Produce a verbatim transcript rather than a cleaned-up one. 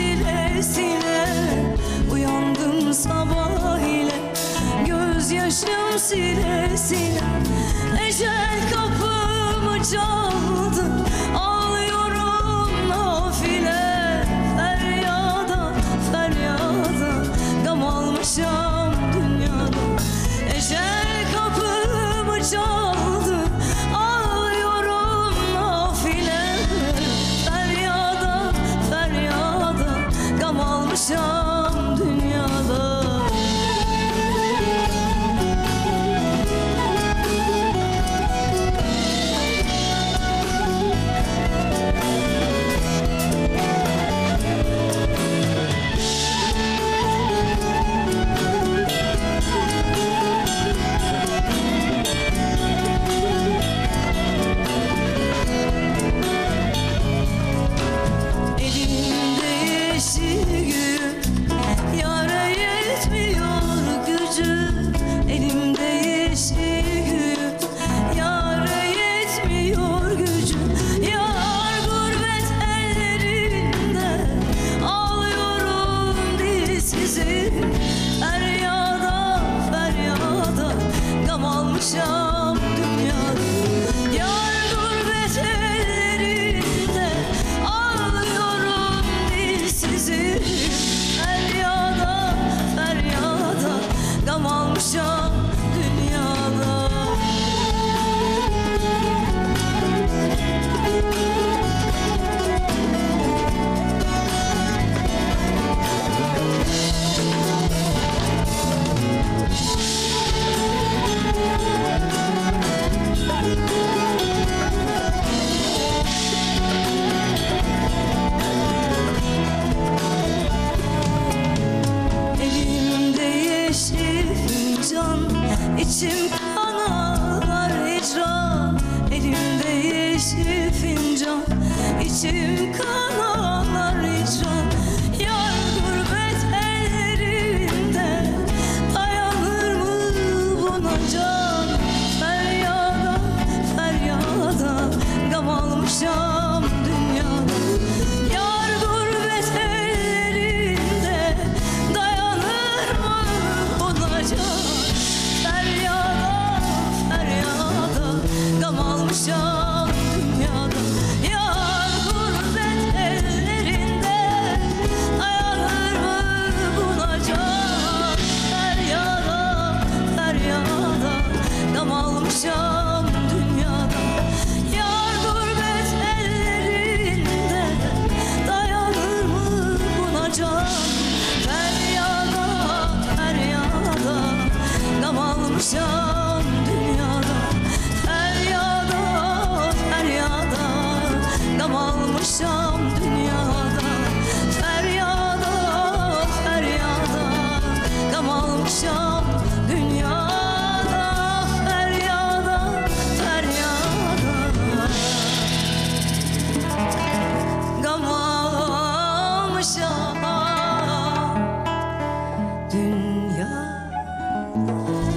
sile sile uyandım sabah ile, gözyaşım sile sile. Ecel kapımı çaldı, ağlıyorum nafile. Feryada feryada gam almışam dünyada. Ecel kapımı çaldı, ağlıyorum nafile. Feryada feryada gam almışam dünyada. Feryada feryada gam almışam dünyada. Yar gurbet ellerinde ağlıyorum dilsizim. Feryada feryada gam almışam dünyada. İçim kan ağlar hicran, elimde yeşil fincan. İçim kan ağlar hicran, yar gurbet ellerinde. Dayanır mı buna can? Feryada feryada gam almışam dünyada. Yar gurbet ellerinde, dayanır mı buna can? Feryada feryada gam almışam dünyada. Yar gurbet ellerinde, dayanır mı buna can? Feryada feryada gam almışam dünyada. Yar gurbet ellerinde, dayanır mı buna can? Feryada feryada gam almışam dünyada. Feryada feryada gam almışam dünyada. Feryada feryada gam almışam dünyada. Feryada feryada gam almışam dünyada.